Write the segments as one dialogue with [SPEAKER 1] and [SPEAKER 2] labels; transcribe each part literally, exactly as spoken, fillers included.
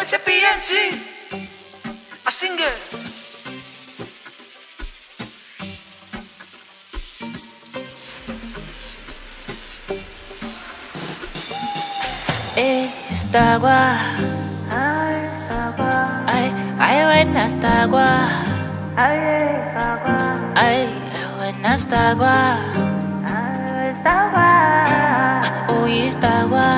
[SPEAKER 1] It's a P N C, a singer.
[SPEAKER 2] Eh, está gua. Ay, ay, buena está gua. Ay, buena está gua. Uy, está gua.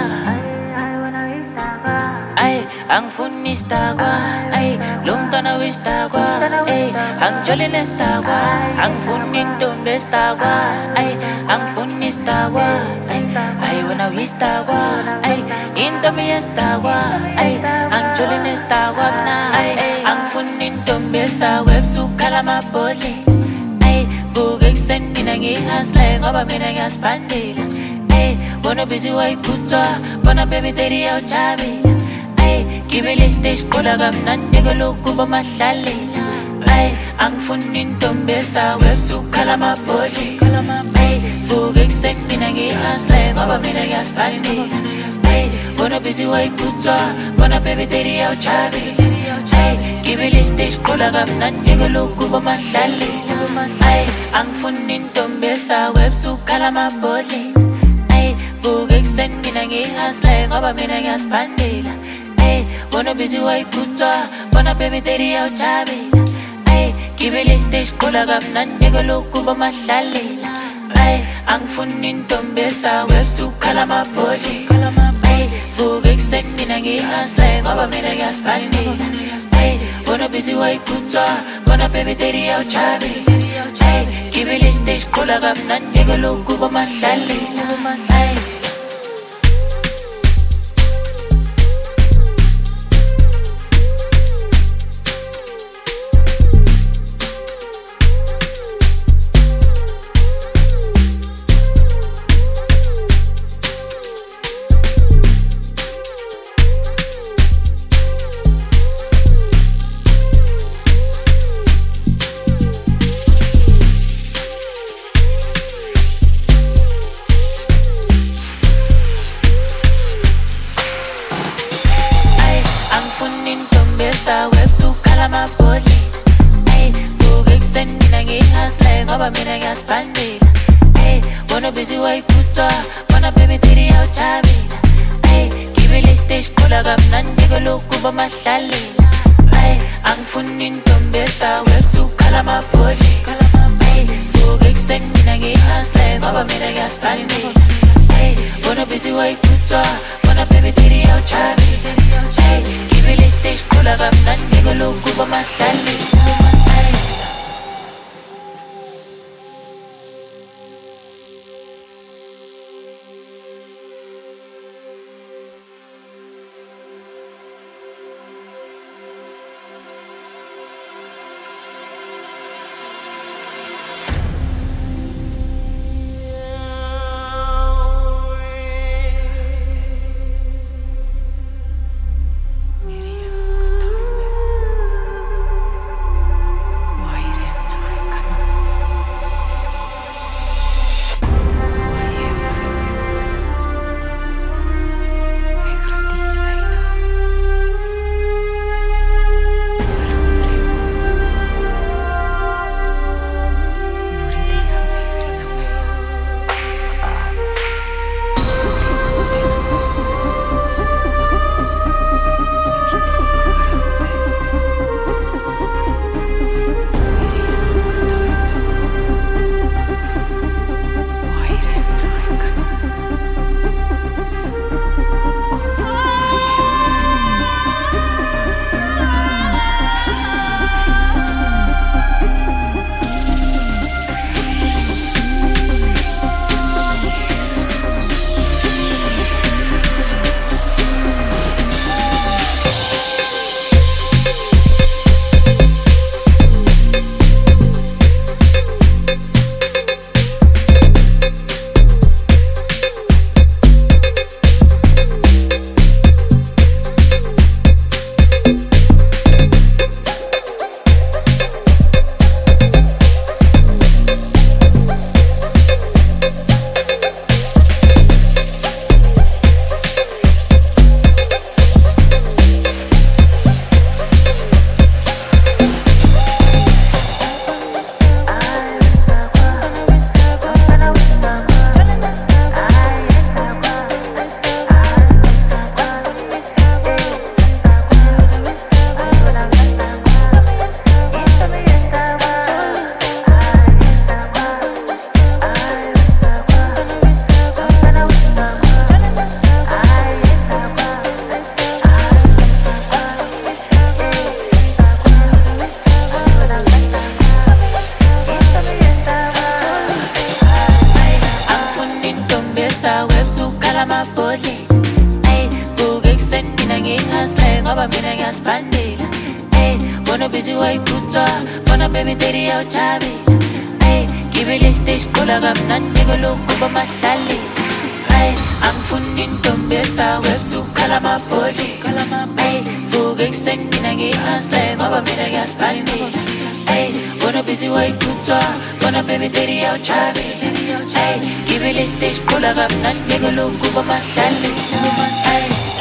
[SPEAKER 2] Ay, ang funi está gua. Ay, lumtana está gua. Ay, ang jolin está gua. Ang funin tumbe está gua. Ay, ang funi está gua. Ay, buena vista gua. Ay, into mi está gua. Ay, ang jolin está gua na. Ay, ang funin tumbe está web sukala mabodle. Ay, bugek sendi nangihasla ngoba mina ngiyaspandela. Ay, bona busy wayikhuthwa, bona baby daddy awujabela. Ay, gibele stage kola kamnandi kaloku bamahlalela. Ay, angifuni intombi esta web sukhala mabhodle. Ay, vuka ekuseni mina ngihasla ngoba mina ngiyasiphandela. Ay, bona busy wayikhuthwa, bona baby daddy awujabela. Ay, gibele stage kola kamnandi kaloku bamahlalela. Ay, angifuni intombi esta web sukhala mabhodle. Vuka ekuseni mina ngihasla ngoba mina ngiyasiphandela. Ay, bona busy wayikhuthwa, bona baby daddy awujabela. Ay, gibele stage kola kamnandi kaloku bamahlalela. Ay, angifuni intombi esta web sukhala mabhodle. Ay, vuka ekuseni mina ngihasla ngoba mina ngiyasiphandela. Ay, bona busy wayikhuthwa, bona baby daddy awujabela. Ay, gibele stage kola kamnandi kaloku bamahlalela. Ay, web sukhala mabhodle. Ay, vuka ekuseni mina ngihasla ngoba mina ngiyasiphandela. Ay, bona busy wayikhuthwa, bona baby daddy awujabela. Ay, gibele stage kola kamnandi kaloku bamahlalela. Ay, angifuni intombi esta web sukhala mabhodle. Ay, vuka ekuseni mina ngihasla ngoba mina ngiyasiphandela. Ay, bona busy wayikhuthwa, bona baby daddy awujabela. Ay, gibele stage kola kamnandi kaloku bamahlalela. uyasiphandela. Hey, bona busy wayiphutha, bona baby daddy awujabi. Hey, gibele stage khola kamnandi kulokhu bamahlali. Hey, angifuni intombi esakwe ebusukhala amabhodi. Hey, vuka ekuseni mina ngi-hustle ngoba mina ngiyasiphandela. Hey, bona busy wayiphutha, bona baby daddy awujabi. Hey, gibele stage khola kamnandi kulokhu bamahlali. Hey.